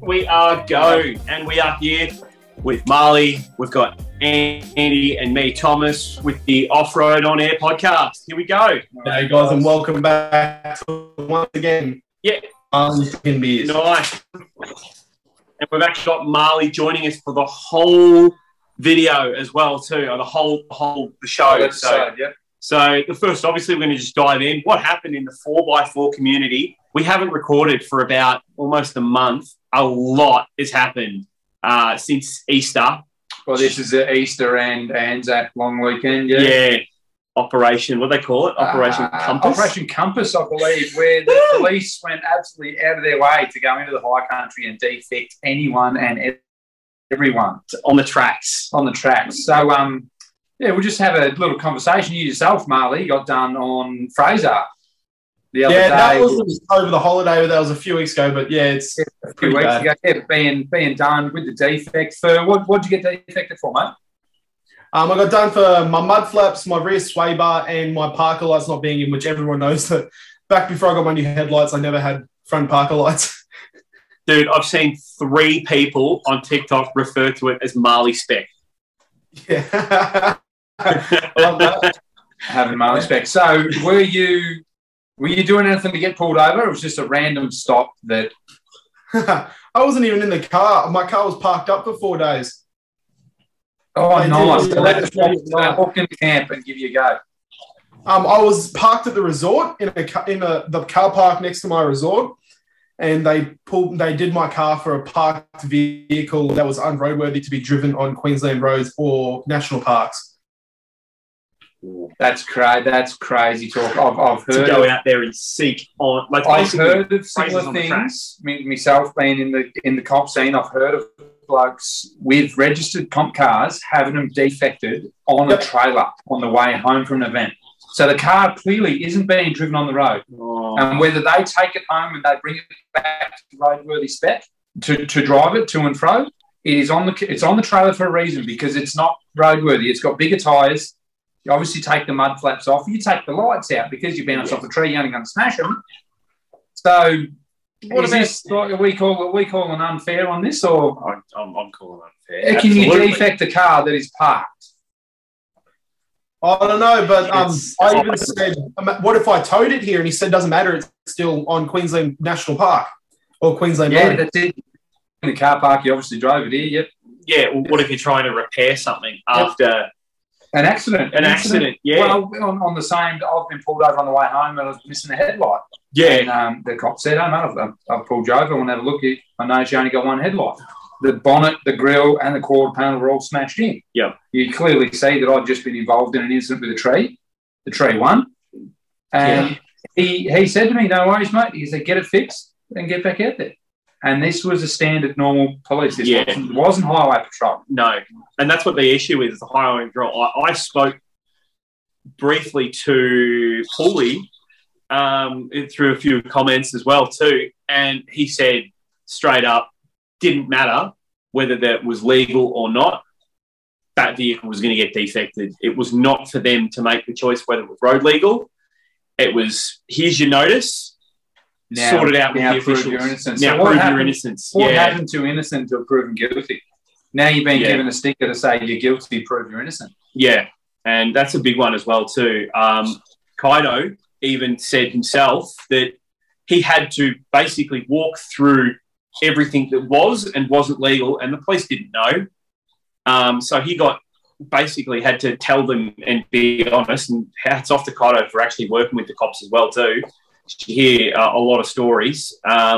We are go, and we are here with Marley. We've got Andy and me, Thomas, with the Off-Road On Air podcast. Here we go. Hey guys, and welcome back once again. Yeah, beers. Nice. And we've actually got Marley joining us for the whole video as well too, or the show. So the first, obviously, we're going to just dive in. What happened in the 4x4 community? We haven't recorded for about almost a month. A lot has happened since Easter. Well, this is the Easter and Anzac long weekend, yeah? Yeah. Operation, what do they call it? Operation Compass? Operation Compass, I believe, where the police went absolutely out of their way to go into the high country and defect anyone and everyone. On the tracks. On the tracks. So, yeah, we'll just have a little conversation. You yourself, Marley, got done on Fraser the other day. That was over the holiday. That was a few weeks ago, but yeah, it's a few weeks ago. Yeah, being done with the defect. For what'd you get defected for, mate? I got done for my mud flaps, my rear sway bar, and my parker lights not being in, which everyone knows that back before I got my new headlights, I never had front parker lights. Dude, I've seen 3 people on TikTok refer to it as Marley spec. Yeah. I love that. Having Marley spec. So were you doing anything to get pulled over? It was just a random stop that... I wasn't even in the car. My car was parked up for 4 days. Oh, nice. So they walk in the camp and give you a go. I was parked at the resort in the car park next to my resort, and they did my car for a parked vehicle that was unroadworthy to be driven on Queensland roads or national parks. That's crazy talk. I've heard to go out there and seek on. Like I've heard of similar things. Myself being in the comp scene, I've heard of blokes with registered comp cars having them defected on a trailer on the way home from an event. So the car clearly isn't being driven on the road. Oh. And whether they take it home and they bring it back to roadworthy spec to drive it to and fro, it's on the trailer for a reason, because it's not roadworthy. It's got bigger tyres. You obviously take the mud flaps off. You take the lights out because you bounce off a tree. You're only going to smash them. So, what is this like are we calling unfair on this, or I'm calling unfair? Can you defect a car that is parked? I don't know, but I even said, what if I towed it here? And he said, doesn't matter. It's still on Queensland National Park or Queensland Road. Yeah, that's it. In the car park, you obviously drove it here. Yep. Yeah. Well, what if you're trying to repair something after? An accident. An accident, yeah. Well, on the same, I've been pulled over on the way home and I was missing a headlight. Yeah. And the cop said, "Oh, man, I've pulled you over. I want to have a look. I know you only got one headlight. The bonnet, the grille, and the quarter panel were all smashed in. Yeah. You clearly see that I'd just been involved in an incident with a tree. The tree won. And he said to me, "No worries, mate." He said, "Get it fixed and get back out there." And this was a standard normal police. This wasn't highway patrol. No. And that's what the issue is, the highway patrol. I spoke briefly to Paulie through a few comments as well too, and he said straight up, didn't matter whether that was legal or not, that vehicle was going to get defected. It was not for them to make the choice whether it was road legal. It was, here's your notice. Now, sort it out with the officials. Your innocence. Now so prove your innocence. What happened to innocent to proven guilty? Now you've been given a sticker to say you're guilty, prove you're innocent. Yeah, and that's a big one as well too. Kaido even said himself that he had to basically walk through everything that was and wasn't legal, and the police didn't know. So he had to tell them and be honest, and hats off to Kaido for actually working with the cops as well too. You hear a lot of stories.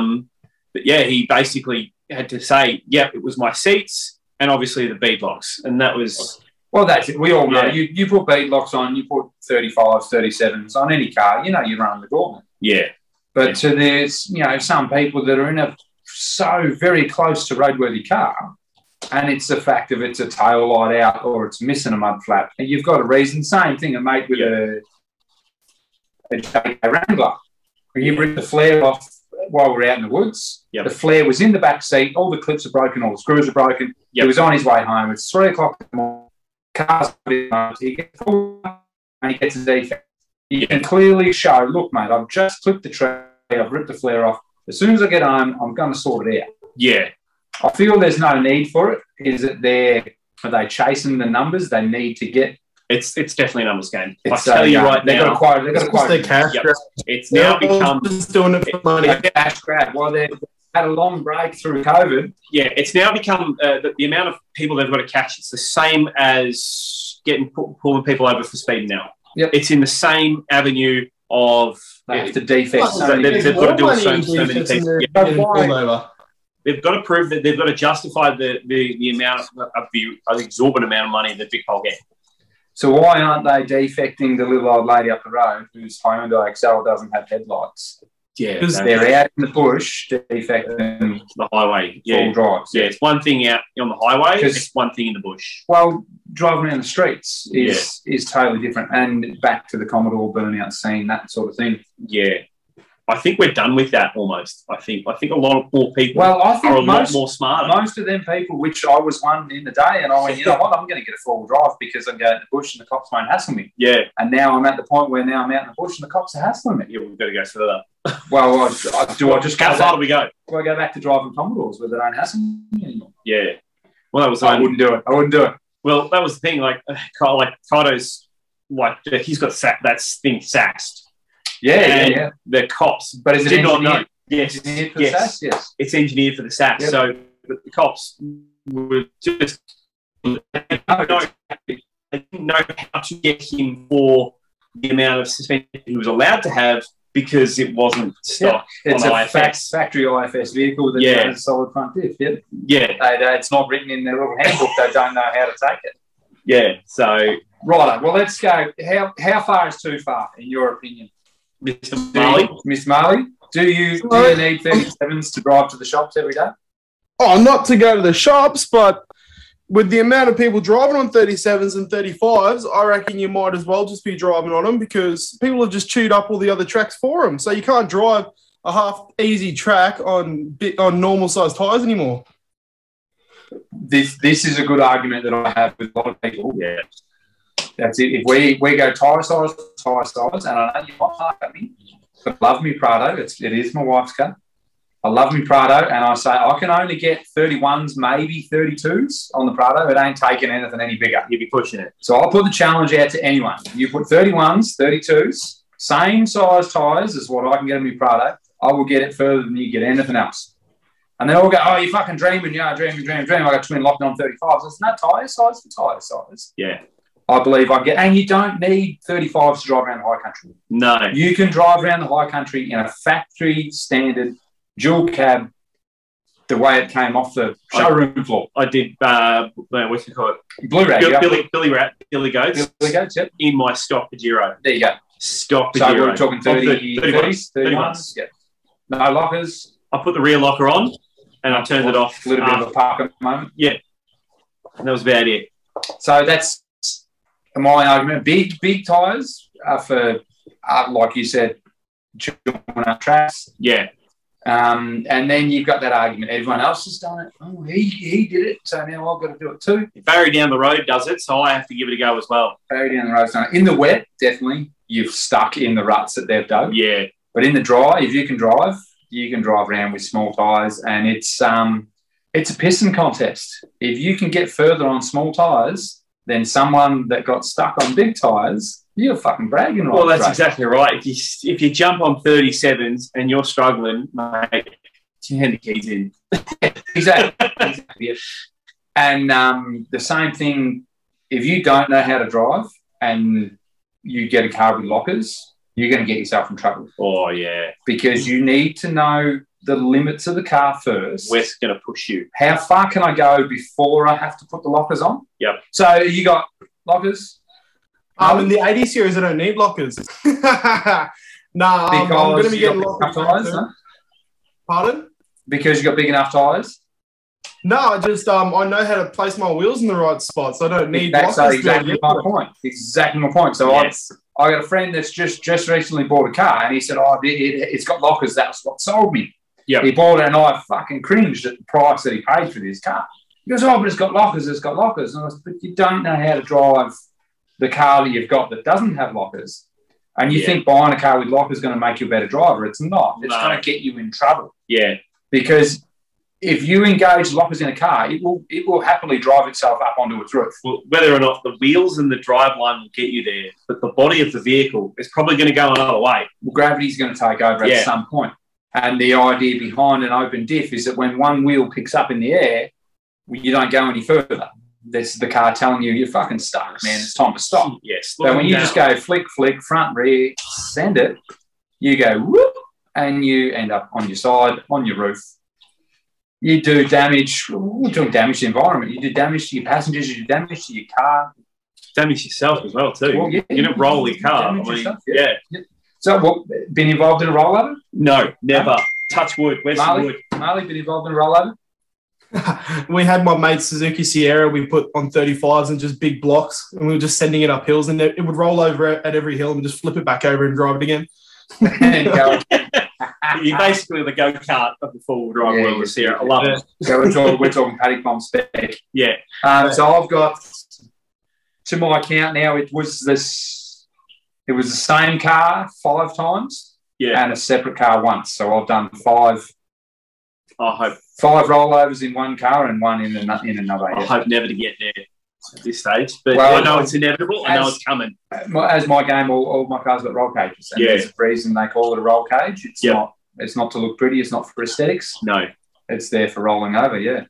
But yeah, he basically had to say, yep, it was my seats and obviously the beadlocks. And that was... Well, that's it. We all know. You put beadlocks on, you put 35s, 37s on any car, you run the gauntlet. Yeah. But there's, some people that are in so very close to roadworthy car, and it's the fact of it's a tail light out or it's missing a mud flap. And you've got a reason. Same thing, a mate with a Wrangler. He ripped the flare off while we were out in the woods. Yep. The flare was in the back seat. All the clips are broken. All the screws are broken. Yep. He was on his way home. It's 3 o'clock in the morning. Car's he gets pulled and he gets a defect. You can clearly show, look, mate, I've just clipped the tree. I've ripped the flare off. As soon as I get home, I'm going to sort it out. Yeah. I feel there's no need for it. Is it are they chasing the numbers they need to get? It's definitely a numbers game. I It's tell you right they've now, got to acquire their cash. Yep. grab. it's now They're all become just doing it for money. a cash grab. Well, they've had a long break through COVID. it's now become the amount of people they've got to catch. It's the same as pulling people over for speeding now. Yep. It's in the same avenue of They have to defect so They've many got to do it so many things. people. They've got to prove that they've got to justify the amount of the exorbitant amount of money that Vic Pole get. So why aren't they defecting the little old lady up the road whose Hyundai Excel doesn't have headlights? Yeah, Because They're out in the bush defecting the highway. full drives. Yeah, it's one thing out on the highway. 'Cause- It's one thing in the bush. Well, driving around the streets is totally different. And back to the Commodore burnout scene, that sort of thing. Yeah, I think we're done with that almost. I think a lot of more people Well, I are a think lot more smarter. most of them people, which I was one in the day, and I went, you know what, I'm going to get a four-wheel drive because I'm going to the bush and the cops won't hassle me. Yeah, And now I'm at the point where now I'm out in the bush and the cops are hassling me. yeah, we've got to go further. Well, I just go How far back, do we go? do I go back to driving Commodores where they don't hassle me anymore? Yeah. Well, that was I wouldn't do it. I wouldn't do it. Well, that was the thing. Like Kaido's, he's got that thing saxed. And the cops, But is it did not know. engineered? Yes, Engineered for the yes, sass? Yes. it's engineered for the sax. Yep. So the cops were just they didn't know how to get him for the amount of suspension he was allowed to have because it wasn't stock It's on a IFS. factory IFS vehicle that has a solid front diff. Yep. Yeah, It's not written in their little handbook. They don't know how to take it. yeah. So, Right. Well, let's go. How far is too far, in your opinion? Mr. Marley, Miss Marley, do you need 37s to drive to the shops every day? Oh, not to go to the shops, but with the amount of people driving on 37s and 35s, I reckon you might as well just be driving on them because people have just chewed up all the other tracks for them. So you can't drive a half easy track on normal sized tyres anymore. This is a good argument that I have with a lot of people. yeah, That's it. If we go tyre size, and I know you might laugh at me, but love me Prado. It is my wife's car. I love me Prado, and I say I can only get 31s, maybe 32s on the Prado. It ain't taking anything any bigger. you'd be pushing it. So I'll put the challenge out to anyone. You put 31s, 32s, same size tyres as what I can get in my Prado. I will get it further than you get anything else. And they all go, oh, you're fucking dreaming. Yeah, dreaming. I got twin locked on 35s. There's no tyre size for tyre size. Yeah. I believe I get, and you don't need 35s to drive around the high country. No. You can drive around the high country in a factory standard dual cab, the way it came off the showroom floor. I did, what's it called? Blue rag. Billy Goats Billy Goats, yep. in my stock Pajero. There you go. Stock So Pajero. we're talking 30s, 31s. Yeah. No lockers. I put the rear locker on and I turned it off. A little bit of a parker moment. Yeah. And that was about it. So that's my argument. Big tyres are for, like you said, chewing up tracks. Yeah. And then you've got that argument. Everyone else has done it. Oh, he did it, so now I've got to do it too. Barry down the road does it, so I have to give it a go as well. Barry down the road's done it. In the wet, definitely, you've stuck in the ruts that they've dug. Yeah. But in the dry, if you can drive around with small tyres, and it's a pissing contest. If you can get further on small tyres than someone that got stuck on big tyres, you're fucking bragging, right? Well, that's exactly right. If you jump on 37s and you're struggling, mate, hand the keys in. Exactly. Yeah. And the same thing, if you don't know how to drive and you get a car with lockers, you're going to get yourself in trouble. Oh, yeah. Because you need to know the limits of the car first. Where's going to push you? How far can I go before I have to put the lockers on? Yep. So you got lockers? In the 80 series, I don't need lockers. I'm going to be getting lockers. Tyres, huh? Pardon? Because you got big enough tyres? No, I know how to place my wheels in the right spots. I don't need lockers. That's exactly my point. Exactly my point. So yes. I got a friend that's just recently bought a car, and he said, "Oh, it's got lockers. That's what sold me." Yeah. He bought it, and I fucking cringed at the price that he paid for this car. He goes, "Oh, but it's got lockers. It's got lockers." And I said, "But you don't know how to drive the car that you've got that doesn't have lockers, and you think buying a car with lockers is going to make you a better driver. It's not. It's going to get you in trouble." Yeah. Because if you engage lockers in a car, it will happily drive itself up onto its roof. Well, whether or not the wheels and the driveline will get you there, but the body of the vehicle is probably going to go another way. Well, gravity's going to take over at some point. And the idea behind an open diff is that when one wheel picks up in the air, you don't go any further. This is the car telling you, you're fucking stuck, man. It's time to stop. Yes. So when you just go flick, front, rear, send it, you go whoop, and you end up on your side, on your roof. You do damage. We're doing damage to the environment. You do damage to your passengers. You do damage to your car. Damage yourself as well, too. Well, yeah, you're going to roll your car. Yeah. So, what, been involved in a rollover? No, never. Touch wood. Where's the wood? Marley, been involved in a rollover? We had my mate Suzuki Sierra we put on 35s and just big blocks, and we were just sending it up hills, and it would roll over at every hill and just flip it back over and drive it again. And go. You're basically the go-kart of the four-wheel drive world this year. I love it. So we're talking paddock bomb spec. Yeah. So I've got, to my account now, it was the same car 5 times and a separate car once. So I've done 5 rollovers in one car and one in another. I hope never to get there at this stage, but I know it's inevitable. I know it's coming. As my game, all my cars got roll cages. And there's a reason they call it a roll cage. It's not to look pretty. It's not for aesthetics. No. It's there for rolling over, yeah.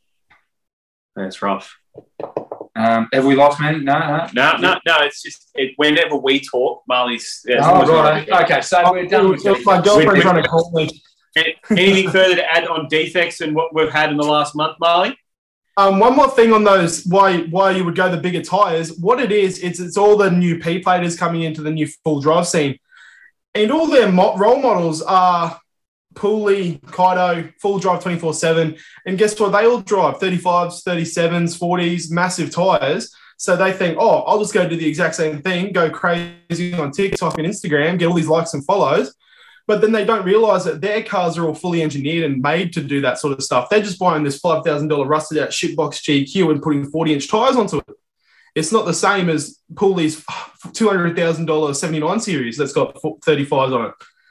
That's rough. Have we lost Manny? No. It's just whenever we talk, Marley's... right. Okay, so we're done with my girlfriend's trying to call me. Anything further to add on defects and what we've had in the last month, Marley? One more thing on those, why you would go the bigger tyres. What it is, it's all the new P-platers coming into the new full drive scene. And all their role models are Pooley, Kaido, full drive 24/7. And guess what? They all drive 35s, 37s, 40s, massive tyres. So they think, I'll just go do the exact same thing, go crazy on TikTok and Instagram, get all these likes and follows. But then they don't realise that their cars are all fully engineered and made to do that sort of stuff. They're just buying this $5,000 rusted out shitbox GQ and putting 40-inch tyres onto it. It's not the same as Pooley's $200,000 79 series that's got 35s on it.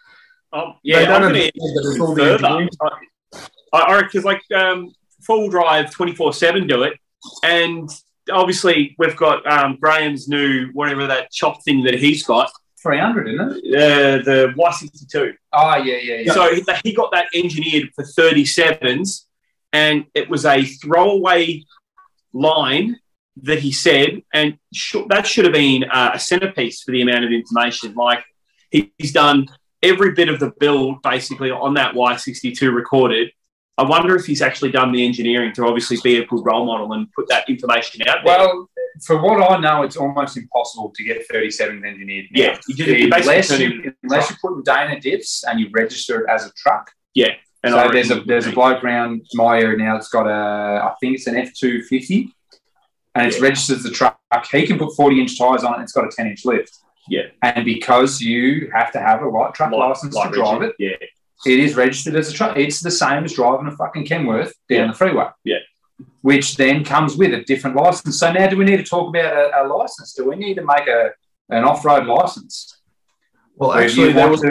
I reckon because like full drive 24/7 do it, and obviously we've got Graham's new whatever that chop thing that he's got. 300, isn't it? The Y62. Oh, yeah. So he got that engineered for 37s, and it was a throwaway line that he said, and that should have been a centerpiece for the amount of information. Like, he's done every bit of the build, basically, on that Y62 recorded. I wonder if he's actually done the engineering to obviously be a good role model and put that information out there. Well, for what I know, it's almost impossible to get 37s engineered now. Yeah. Unless you put in Dana diffs and you register it as a truck. Yeah. And so there's a bloke around my area now that's got I think it's an F250, and it's registered as a truck. He can put 40-inch tyres on it, and it's got a 10-inch lift. Yeah. And because you have to have a light truck license to drive it, it is registered as a truck. It's the same as driving a fucking Kenworth down the freeway. Yeah. Which then comes with a different license. So now do we need to talk about a license? Do we need to make an off-road license? Well, actually, I feel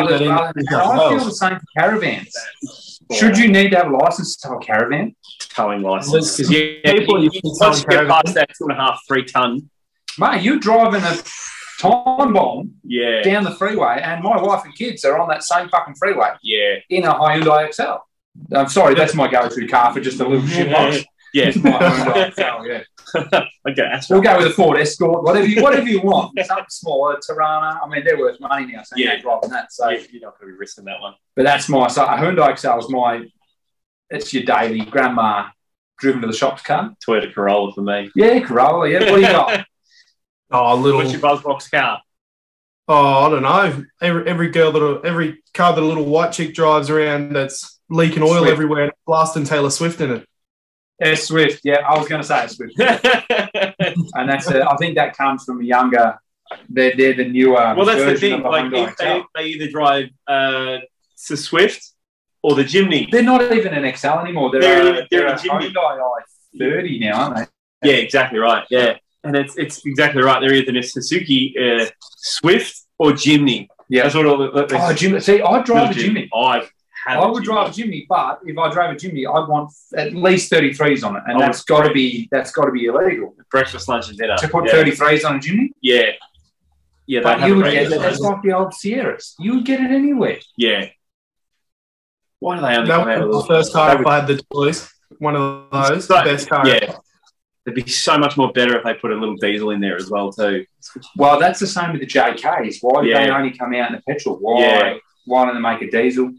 the same for caravans. Should you need to have a license to tow a caravan? Towing license. Because once you get past that 2.5, 3 ton. Mate, you're driving a time bomb down the freeway, and my wife and kids are on that same fucking freeway in a Hyundai XL. I'm sorry, that's my go-to car for just a little shit box. Yeah. My Hyundai XL, Okay, we'll go with a Ford Escort, whatever you want. Something smaller, Tirana. I mean, they're worth money now, so you're driving that. So you're not going to be risking that one. But that's a Hyundai XL is it's your daily grandma driven to the shops car. Toyota Corolla for me. Yeah, Corolla, What do you got? What's your Buzzbox car? I don't know. Every car that a little white chick drives around that's leaking oil everywhere, blasting Taylor Swift in it. Swift, I was going to say Swift. And that's I think that comes from a younger. They're the newer. Well, that's the thing. Like they either drive the Swift or the Jimny. They're not even an XL anymore. They're a Hyundai i30 now, aren't they? Yeah, exactly right. Yeah. And it's exactly right. They're either a Suzuki Swift or Jimny. Yeah. That's what Jimny. See, I drive a Jimny. I have. I would drive a Jimny, but if I drove a Jimny, I'd want at least 33s on it, and that's got to be illegal. Breakfast, lunch, and dinner To put 33s on a Jimny. Yeah, yeah. But you would get it. That's like the old Sierras. You would get it anywhere. Yeah. Why do they only That come out was of the first car if I had the choice. One of those, the best car. Yeah. It'd be so much more better if they put a little diesel in there as well too. Well, that's the same with the JKs. Why do they only come out in the petrol? Why don't they make a diesel?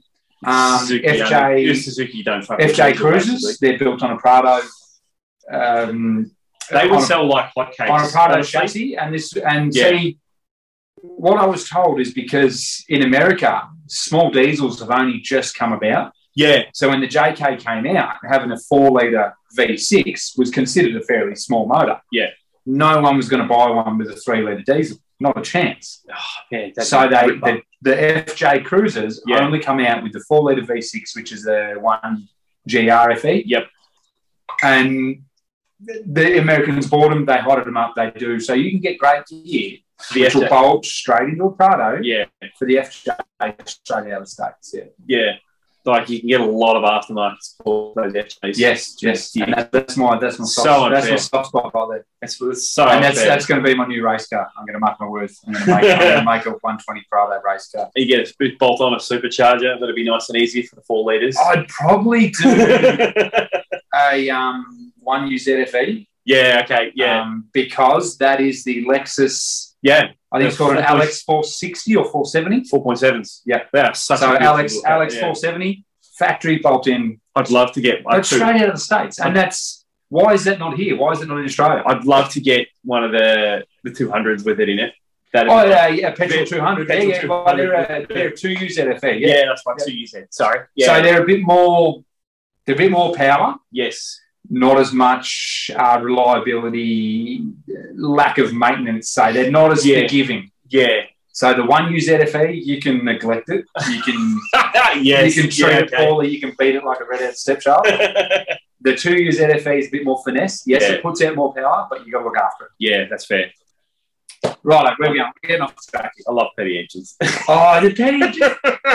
Suzuki don't fuck with FJ diesel, Cruisers, basically. they're built on a Prado. They would sell like hotcakes on a Prado chassis, see, what I was told is because in America, small diesels have only just come about. Yeah. So when the JK came out, having a 4-litre V6 was considered a fairly small motor. Yeah. No one was going to buy one with a 3-litre diesel. Not a chance. Oh, yeah, so the FJ Cruisers only come out with the 4-litre V6, which is the 1 GRFE. Yep. And the Americans bought them. They hotted them up. They do. So you can get great gear. Which will bolt straight into a Prado. Yeah. For the FJ straight out of the States. Yeah. Yeah. Like you can get a lot of aftermarket for those FJs. Yes. And that's my soft spot right there. That's so and that's going to be my new race car. I'm going to mark my words. I'm going to make a 120 Prado race car. You get a bolt on a supercharger. That'd be nice and easy for the 4 litres. I'd probably do a 1UZFE. Yeah. Okay. Yeah. Because that is the Lexus. Yeah. I think it's called an Alex 460 or 470. 4.7s. Yeah. That's such so a Alex 470 factory bolt in. I'd love to get one. That's straight out of the States. And that's why is that not here? Why is it not in Australia? I'd love to get one of the 200s with it in it. Petrol 200. They're 2UZFE. Yeah, that's right. 2UZ. Sorry. Yeah. So they're a bit more power. Yes. Not as much reliability, lack of maintenance. Say they're not as forgiving. Yeah. So the 1UZFE, you can neglect it. You can yes. You can treat it poorly. You can beat it like a redhead stepchild. The 2UZFE is a bit more finesse. Yes, it puts out more power, but you got to look after it. Yeah, that's fair. Right, where are we going? We're getting off the track. I love petty engines. The petty engines.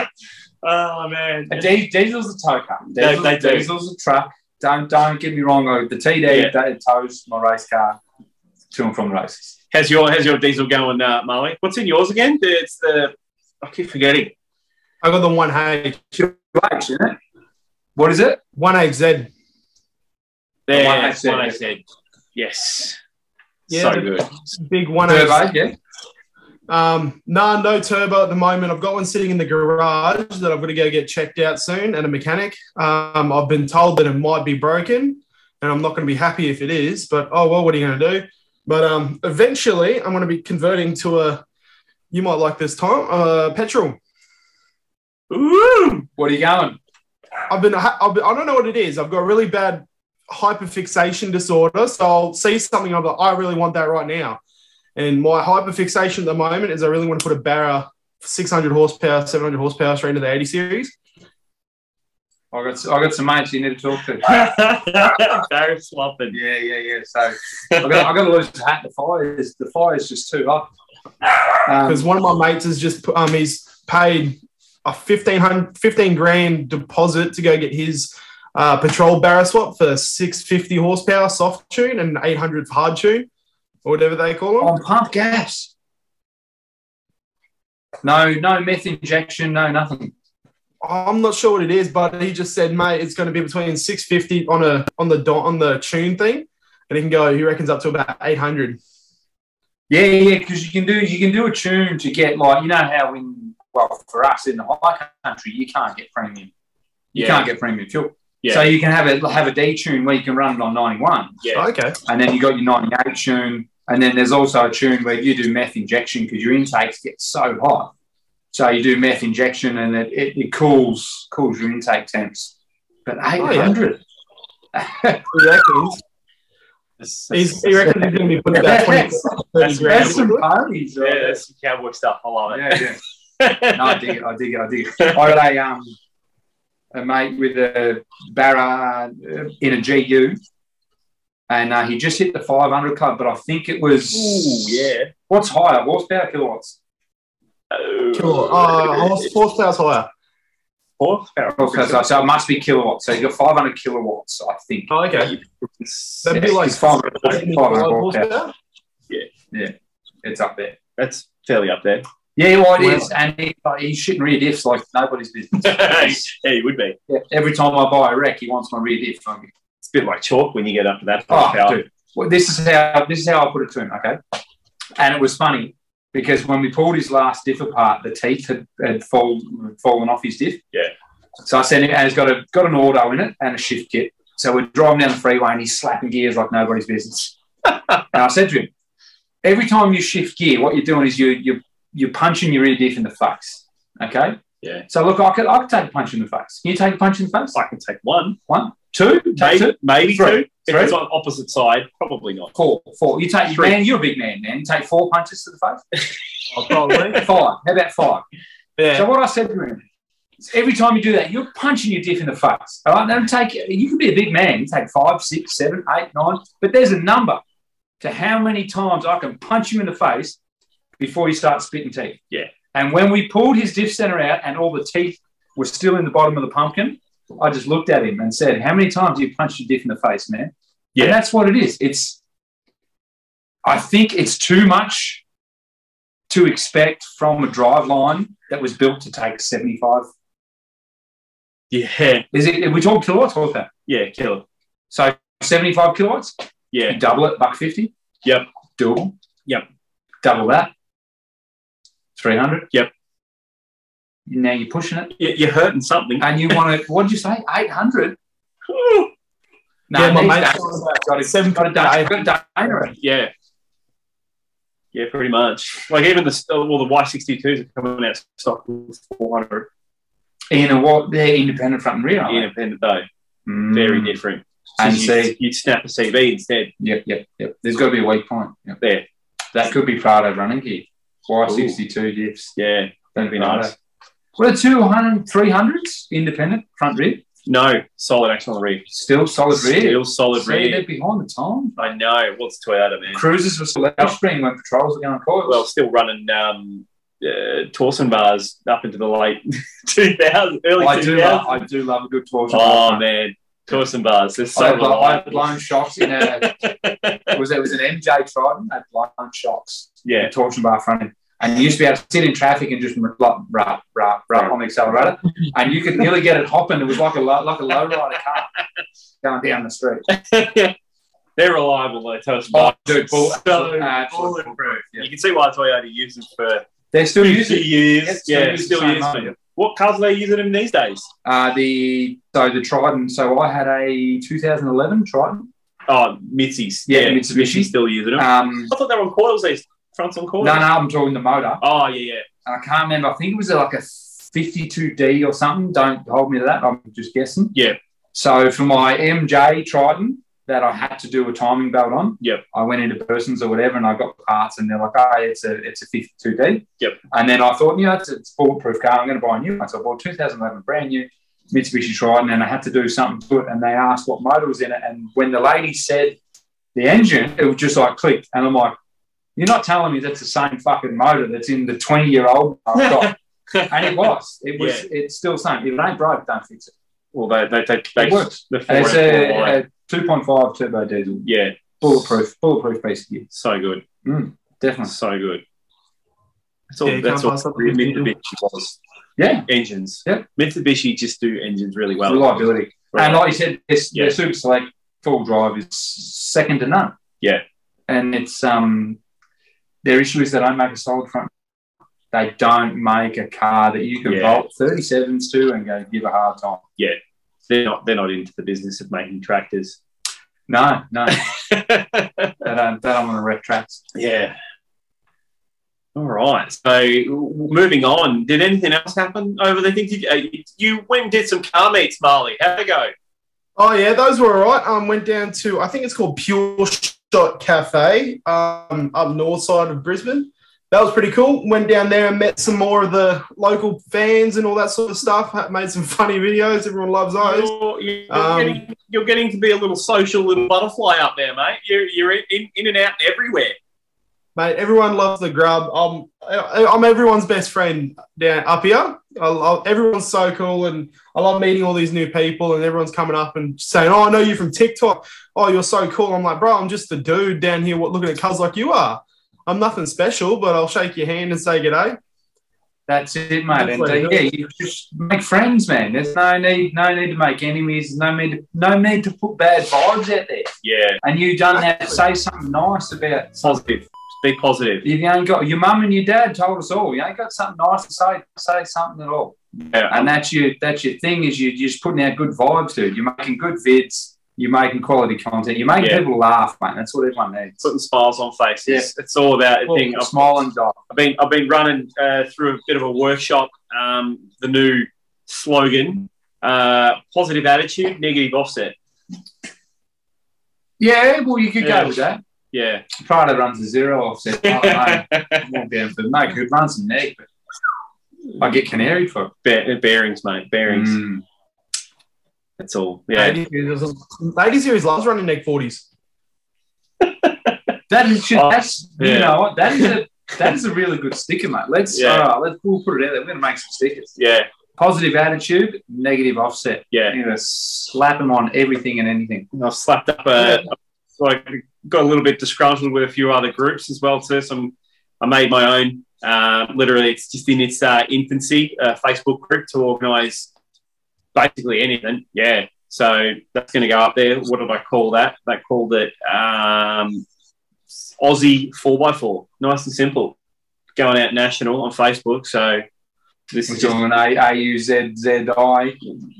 Oh man, diesel's a tow car. They do. Diesel's a truck. Don't get me wrong. The TD that tows my race car to and from the races. How's your diesel going, Marley? What's in yours again? It's the I keep forgetting. I got the 1H. 2H, isn't it? What is it? 1HZ. There, 1HZ. Yes. Yeah, so good. Big 1H. Turbo, yeah. No turbo at the moment. I've got one sitting in the garage that I've got to go get checked out soon and a mechanic. I've been told that it might be broken and I'm not going to be happy if it is, but oh well, what are you going to do? But eventually I'm going to be converting to you might like this time, petrol. Ooh, what are you going? I don't know what it is. I've got a really bad hyperfixation disorder. So I'll see something, I'm like, I really want that right now. And my hyperfixation at the moment is I really want to put a Barra 600 horsepower, 700 horsepower straight into the 80 series. I got some mates you need to talk to. Barry Sloppin. Yeah. So I got to lose the hat. The fire's just too hot. Because one of my mates has just he's paid a 15 grand deposit to go get his patrol Barra swap for 650 horsepower soft tune and 800 hard tune. Or whatever they call them. On pump gas. No meth injection, no nothing. I'm not sure what it is, but he just said, mate, it's going to be between 650 on the tune thing, and he can go. He reckons up to about 800. Yeah, because you can do a tune to get like how for us in the high country you can't get premium. You can't get premium fuel. Yeah. So you can have a D tune where you can run it on 91. Yeah. Okay. And then you got your 98 tune. And then there's also a tune where you do meth injection because your intakes get so hot. So you do meth injection and it cools your intake temps. But 800. He reckons he's going to be putting about 20, 30 grand. That's some parties. Right? Yeah, that's some cowboy stuff. I love it. Yeah. No, I dig it. I got a mate with a Barra in a GU. And he just hit the 500 club, but I think it was... Ooh, yeah. What's higher, horsepower, kilowatts? Horsepower's higher. Fourth? So it must be kilowatts. So you got 500 kilowatts, I think. Oh, okay. That'd be like 500 horsepower. Yeah, it's up there. That's fairly up there. Yeah, well, it is. And he's shitting rear diffs like nobody's business. Yeah, he would be. Yeah, every time I buy a wreck, he wants my rear diff. It's a bit like chalk when you get up to that. Dude. Well, this is how I put it to him, okay? And it was funny because when we pulled his last diff apart, the teeth had fallen off his diff. Yeah. So I said, and he's got an auto in it and a shift kit. So we're driving down the freeway and he's slapping gears like nobody's business. And I said to him, every time you shift gear, what you're doing is you're punching your rear diff in the face, okay? Yeah. So look, I could take a punch in the face. Can you take a punch in the face? I can take one. Two? Maybe Three. two. If it's on opposite side, probably not. Four. You take, Three. man, you're a big man. You take 4 punches to the face? Probably. 5. How about 5? Yeah. So what I said to him, is every time you do that, you're punching your diff in the face. All right? You can be a big man. You take 5, 6, 7, 8, 9, but there's a number to how many times I can punch you in the face before you start spitting teeth. Yeah. And when we pulled his diff center out and all the teeth were still in the bottom of the pumpkin, I just looked at him and said, how many times have you punched your diff in the face, man? Yeah. And that's what it is. I think it's too much to expect from a drive line that was built to take 75. Yeah. We talk kilowatts or that? Yeah, killer. So 75 kilowatts? Yeah. You double it, $150? Yep. Doable? Yep. Double that? 300? Yep. Now you're pushing it. You're hurting something. And you want to, what did you say? 800? Yeah, my mate's got a Dana. Yeah. Yeah, pretty much. Like even the Y62s are coming out stock with 400. They're independent front and rear, aren't they? Independent though. Very different. So And you'd snap a CV instead. Yep. There's got to be a weak point. Yep. There. That could be Prado running gear. Y62 diffs. Yeah, that'd be nice. What are 200, 300s independent front rear? No, solid action on the rear. Still solid rear. Still solid rear. They're behind the time. I know. What's Toyota, man? Cruisers were still out spring when patrols were going coils. Well, still running torsion bars up into the late 2000s, early 2000s. I do love a good torsion bar. Oh, man. Torsion bars. They're so I had blown shocks in it was an MJ Trident. I had blown shocks. Yeah. Torsion bar front end. And you used to be able to sit in traffic and just rah on the accelerator. And you could nearly get it hopping. It was like a low-rider car going down the street. They're reliable, though, torsion bars. Dude, bulletproof. Yeah. You can see why Toyota uses for they're still using years. Yeah, still using them. What cars are they using them these days? The Triton. So I had a 2011 Triton. Oh, Mitsubishi. Yeah, Mitsubishi. Still using them. I thought they were on coils. These fronts on coils. No, I'm talking the motor. Oh, yeah. And I can't remember. I think it was like a 52D or something. Don't hold me to that. I'm just guessing. Yeah. So for my MJ Triton that I had to do a timing belt on, yep. I went into Persons or whatever, and I got the parts, and they're like, "Oh, it's a 52D." Yep. And then I thought, it's a bulletproof car. I'm going to buy a new one. So I bought 2011 brand new Mitsubishi Triton, and I had to do something to it. And they asked what motor was in it, and when the lady said the engine, it was just like clicked, and I'm like, "You're not telling me that's the same fucking motor that's in the 20-year-old I've got?" And it was. It's still the same. If it ain't broke, don't fix it. Well, they it works. It's a 2.5 turbo diesel. Yeah. Bulletproof piece of gear. So good. Definitely. So good. That's all Mitsubishi was. Yeah. Engines. Yeah. Mitsubishi just do engines really well. Reliability. Right. And like you said, their Super Select full drive is second to none. Yeah. And it's their issue is they don't make a solid front. They don't make a car that you can bolt 37s to and go give a hard time. Yeah. They're not into the business of making tractors. No. they don't want to wreck tracks. Yeah. All right. So moving on, did anything else happen over there? You went and did some car meets, Marley. How'd it go? Oh, yeah, those were all right. Went down to, I think it's called Pure Shot Cafe up north side of Brisbane. That was pretty cool. Went down there and met some more of the local fans and all that sort of stuff. Made some funny videos. Everyone loves those. You're getting to be a little social little butterfly up there, mate. You're in and out and everywhere. Mate, everyone loves the grub. I'm everyone's best friend down up here. Everyone's so cool, and I love meeting all these new people, and everyone's coming up and saying, "Oh, I know you from TikTok. Oh, you're so cool." I'm like, bro, I'm just a dude down here looking at cuz like you are. I'm nothing special, but I'll shake your hand and say g'day. That's it, mate. And you just make friends, man. There's no need to make enemies. No need to put bad vibes out there. Yeah. And you don't have to say something nice about positive. Be positive. If you ain't got your mum and your dad told us all. You ain't got something nice to say something at all. Yeah. And that's your thing is you're just putting out good vibes, dude. You're making good vids. You're making quality content. You're making people laugh, mate. That's what everyone needs. Putting smiles on faces. Yeah. It's all about a thing. Smiling dog. I've been running through a bit of a workshop. The new slogan: positive attitude, negative offset. Yeah, well, you could go with that. Yeah. Prado runs a zero offset. I won't be able to make it. Runs a neg, but I get canaried for it. Bearings, mate. Bearings. That's all. Yeah. Ladies Series loves running neg 40s. You know what? That is a really good sticker, mate. We'll put it out there. We're gonna make some stickers. Yeah. Positive attitude, negative offset. Yeah. You're gonna slap them on everything and anything. I've slapped up like got a little bit disgruntled with a few other groups as well too. So I made my own. Literally, it's just in its infancy. Facebook group to organise basically anything. Yeah. So that's going to go up there. What did I call that? I called it Aussie 4x4. Nice and simple. Going out national on Facebook. So this is doing AUZZI.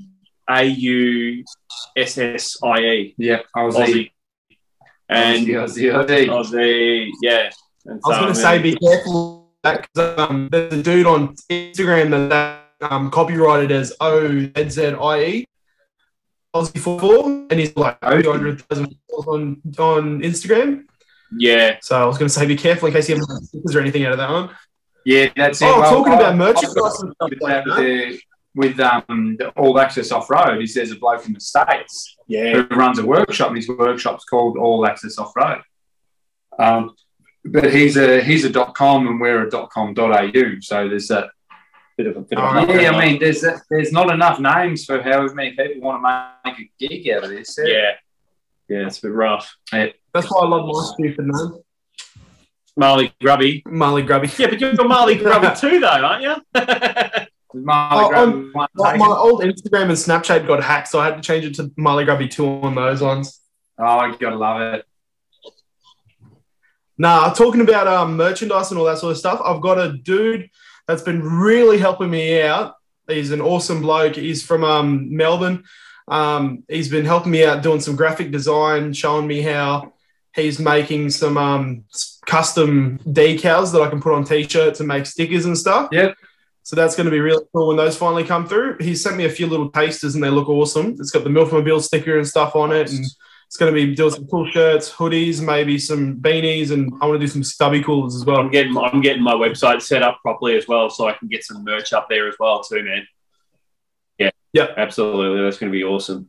AUSSIE. Yeah, Aussie. And Aussie. Yeah. And I was going to say, be careful because there's a dude on Instagram that copyrighted as OZZIE. Aussie 44, and he's like 200,000 on Instagram. Yeah. So I was going to say, be careful in case you have stickers or anything out of that one. Yeah, that's it. Oh, talking about merchandise and stuff like that. With the All Access Off-Road, he says a bloke from the States who runs a workshop, and his workshop's called All Access Off-Road. But he's a .com and we're a .com.au, so there's that bit of I mean, there's not enough names for however many people want to make a gig out of this. Yeah, it's a bit rough. Yeah. That's why I love my stupid name. Marley Grubby. Yeah, but you're Marley Grubby too, though, aren't you? My old Instagram and Snapchat got hacked, so I had to change it to Marley Grubby 2 on those ones. Oh, you gotta love it. Nah, talking about merchandise and all that sort of stuff, I've got a dude that's been really helping me out. He's an awesome bloke. He's from Melbourne. He's been helping me out doing some graphic design, showing me how he's making some custom decals that I can put on T-shirts and make stickers and stuff. Yep. So that's going to be really cool when those finally come through. He sent me a few little tasters and they look awesome. It's got the Milkmobile sticker and stuff on it, and it's going to be doing some cool shirts, hoodies, maybe some beanies, and I want to do some stubby coolers as well. I'm getting my website set up properly as well, so I can get some merch up there as well too, man. Yeah, absolutely. That's going to be awesome.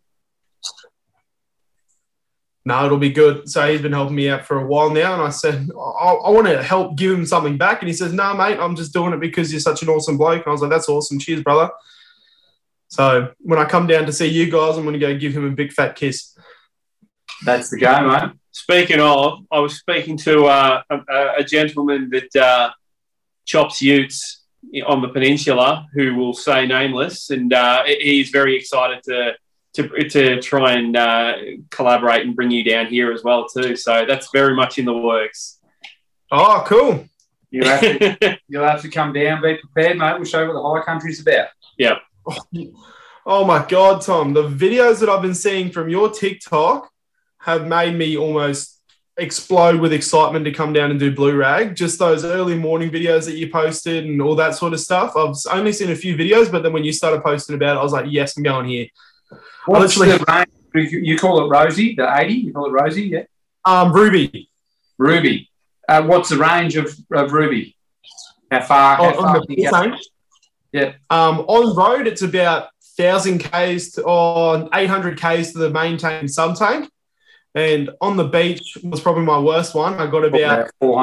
No, it'll be good. So he's been helping me out for a while now, and I said, I want to help give him something back. And he says, no, mate, I'm just doing it because you're such an awesome bloke. And I was like, that's awesome. Cheers, brother. So when I come down to see you guys, I'm going to go give him a big fat kiss. That's the game, mate. Speaking of, I was speaking to a gentleman that chops utes on the peninsula who will say nameless, and he's very excited to try and collaborate and bring you down here as well too. So that's very much in the works. Oh, cool. You'll have to come down, be prepared, mate. We'll show you what the high country's about. Yeah. Oh my God, Tom, the videos that I've been seeing from your TikTok have made me almost explode with excitement to come down and do Blue Rag. Just those early morning videos that you posted and all that sort of stuff. I've only seen a few videos, but then when you started posting about it, I was like, yes, I'm going here. What's the range? You call it Rosie, the 80? You call it Rosie, yeah? Ruby. Ruby. What's the range of Ruby? How far on the you yeah. On road, it's about 1,000 Ks or 800 Ks to the maintain sub tank. And on the beach was probably my worst one. I got about 400.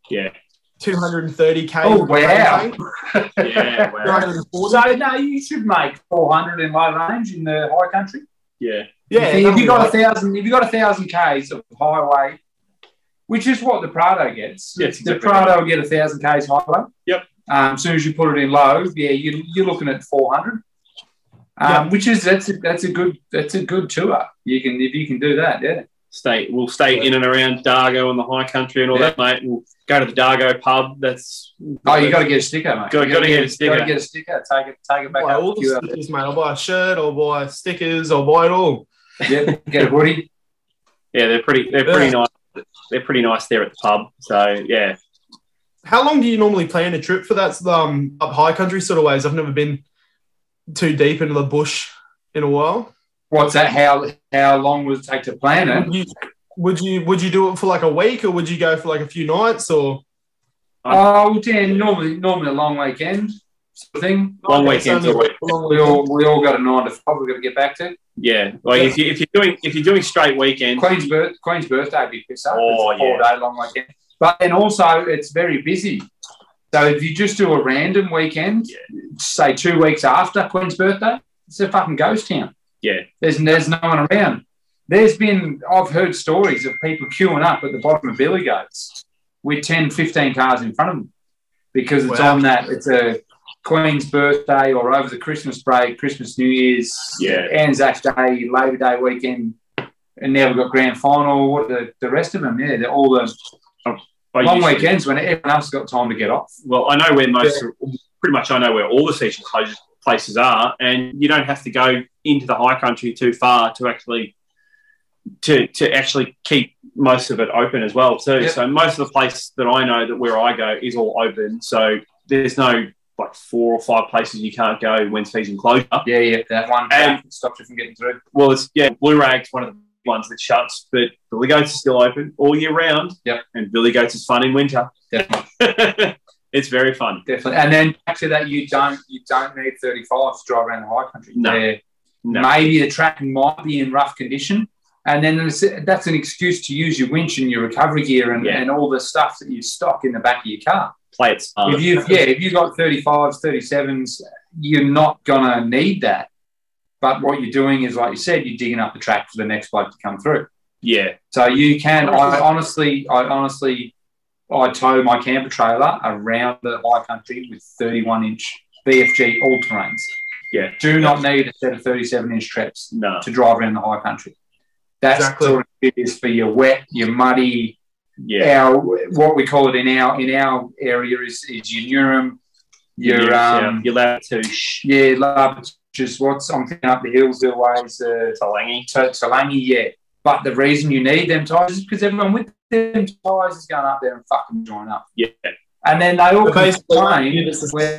Yeah. 230k. Oh, wow. Yeah, wow. 240. So, no, you should make 400 in low range in the high country. Yeah. Yeah, If you got 1,000, if you got 1,000 k's of highway, which is what the Prado gets. Yes, the exactly. Prado will get 1,000 k's highway. Yep. As soon as you put it in low, yeah, you're looking at 400. Which is that's a good tour. If you can do that, yeah. We'll stay in and around Dargo and the high country and all that, mate. We'll go to the Dargo pub. You got to get a sticker, mate. Got to get a sticker. Got to get a sticker. Take it back Buy up. all the stickers, mate. I'll buy a shirt, I'll buy stickers, I'll buy it all. Yeah, get a hoodie. Yeah, they're pretty nice. They're pretty nice there at the pub. So yeah. How long do you normally plan a trip for that up high country sort of ways? I've never been too deep into the bush in a while. What's that? How long would it take to plan it? Would you do it for like a week, or would you go for like a few nights, or? Oh, yeah, normally a long weekend sort of thing. Long weekends. We all got a 9 to 5. We've got to get back to. Yeah, like if you're doing straight weekends, Queen's birthday would be piss up. Oh, it's a 4-day long weekend. But then also it's very busy. So if you just do a random weekend, say 2 weeks after Queen's birthday, it's a fucking ghost town. Yeah. There's no one around. I've heard stories of people queuing up at the bottom of Billy Goats with 10, 15 cars in front of them because it's on that. It's a Queen's birthday or over the Christmas break, Christmas, New Year's, Anzac Day, Labor Day weekend, and now we've got grand final. What the rest of them? Yeah, they're all the long weekends when everyone else has got time to get off. Well, I know where pretty much I know where all the season closure places are, and you don't have to go into the high country too far to actually keep most of it open as well too. Yep. So most of the place that I know that where I go is all open. So there's no like 4 or 5 places you can't go when season closure. Yeah, that one stops you from getting through. Well, Blue Rag's one of the ones that shuts, but Billy Goats is still open all year round. Yep. And Billy Goats is fun in winter. Definitely. It's very fun. Definitely. And then back to that, you don't need 35 to drive around the high country. No. Maybe the track might be in rough condition. And then that's an excuse to use your winch and your recovery gear and all the stuff that you stock in the back of your car. Play it smart. If you've got 35s, 37s, you're not going to need that. But what you're doing is, like you said, you're digging up the track for the next bloke to come through. Yeah. So you can, I honestly tow my camper trailer around the high country with 31-inch BFG all-terrains. Yeah. Do not need a set of 37-inch treps to drive around the high country. That's sort of it is for your wet, your muddy. Yeah. What we call it in our area is your Nurum, your Labatouche. Yeah, Labatouche. I'm thinking up the Hillsville ways, Talangi, yeah. But the reason you need them tyres is because everyone with them tyres is going up there and fucking join up. Yeah. And then they all complain.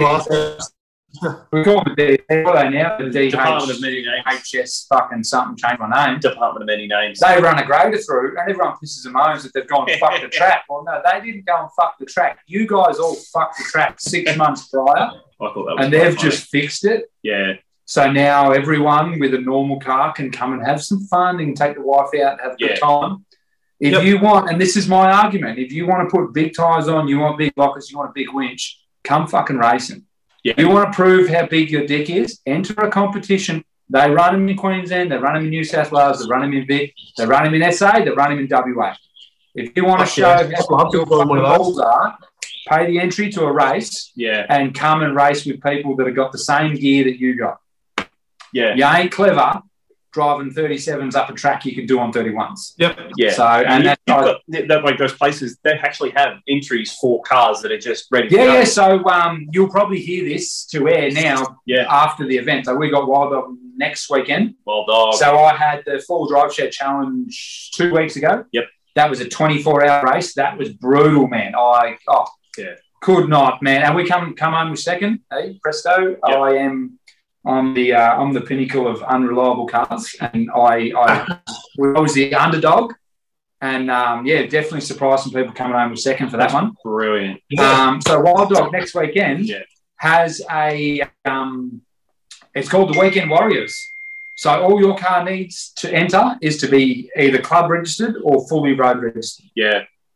We call it what are they now? The Department of Many Names. HS fucking something, change my name. Department of Many Names. They run a grader through and everyone pisses and moans that they've gone and fuck the track. Well, no, they didn't go and fuck the track. You guys all fucked the track 6 months prior. I thought that was and they've just fixed it. Yeah. So now everyone with a normal car can come and have some fun and take the wife out and have a good time. If you want, and this is my argument, if you want to put big tyres on, you want big lockers, you want a big winch, come fucking racing. Yeah. You want to prove how big your dick is, enter a competition. They run them in Queensland, they run them in New South Wales, they run them in Vic, they run them in SA, they run them in WA. If you want to show how big your balls are, pay the entry to a race and come and race with people that have got the same gear that you got. Yeah. You ain't clever driving 37s up a track you can do on 31s. Yep. Yeah. So, and you've got like those places, they actually have entries for cars that are just ready to go. Yeah, so you'll probably hear this to air now after the event. So we got Wild Dog next weekend. Wild Dog. So I had the Full Drive Shed Challenge 2 weeks ago. Yep. That was a 24-hour race. That was brutal, man. Could not, man. And we come home with second. Hey, presto. Yep. I'm the pinnacle of unreliable cars, and I was the underdog, and definitely surprised some people coming home with second for that one. Brilliant. So Wild Dog next weekend has it's called the Weekend Warriors. So all your car needs to enter is to be either club registered or fully road registered. Yeah.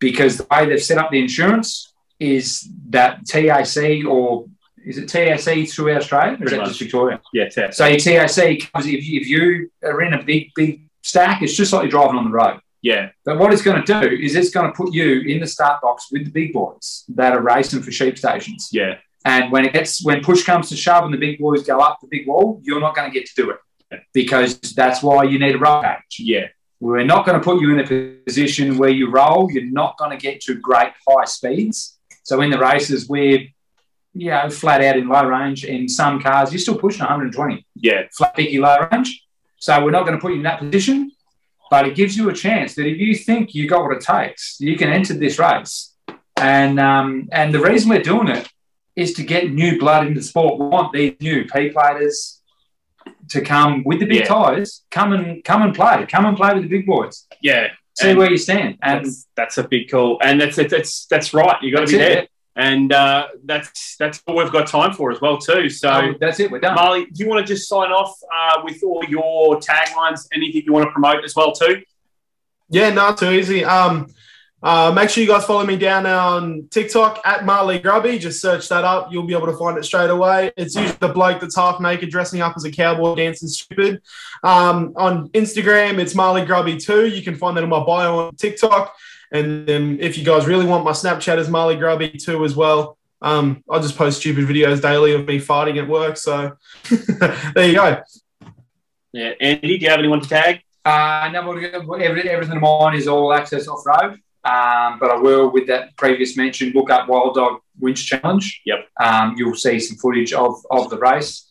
because the way they've set up the insurance is that TAC, or is it TAC through Australia, or is that just Victoria? Yeah, TAC. So your TAC comes if you are in a big stack, it's just like you're driving on the road. Yeah. But what it's going to do is it's going to put you in the start box with the big boys that are racing for sheep stations. Yeah. And when push comes to shove and the big boys go up the big wall, you're not going to get to do it, because that's why you need a roll cage. Yeah. We're not going to put you in a position where you roll. You're not going to get to great high speeds. So in the races, we're flat out in low range. In some cars, you're still pushing 120. Yeah. Flat picky low range. So we're not going to put you in that position. But it gives you a chance that if you think you got what it takes, you can enter this race. And the reason we're doing it is to get new blood into the sport. We want these new P-platers to come with the big tyres. Come and play. Come and play with the big boys. Yeah. See where you stand. And that's a big call. And that's right. You got to be there. And that's all we've got time for as well too. So that's it. We're done. Marley, do you want to just sign off with all your taglines? Anything you want to promote as well too? Yeah, no, too easy. Make sure you guys follow me down on TikTok at Marley Grubby. Just search that up. You'll be able to find it straight away. It's usually the bloke that's half naked dressing up as a cowboy dancing stupid. On Instagram, it's Marley Grubby 2. You can find that in my bio on TikTok. And then if you guys really want, my Snapchat is Marley Grubby 2 as well. I just post stupid videos daily of me farting at work. So there you go. Yeah. Andy, do you have anyone to tag? No, everything of mine is all access off-road. But I will, with that previous mention, look up Wild Dog Winch Challenge. Yep. You'll see some footage of the race.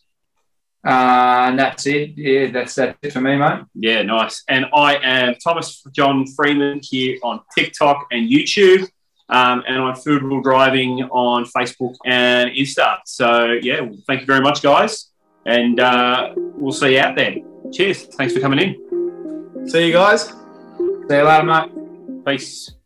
And that's it. Yeah, that's it for me, mate. Yeah, nice. And I am Thomas John Freeman here on TikTok and YouTube, and on Food Wheel Driving on Facebook and Insta. So, yeah, thank you very much, guys. And we'll see you out there. Cheers. Thanks for coming in. See you guys. See you later, mate. Peace.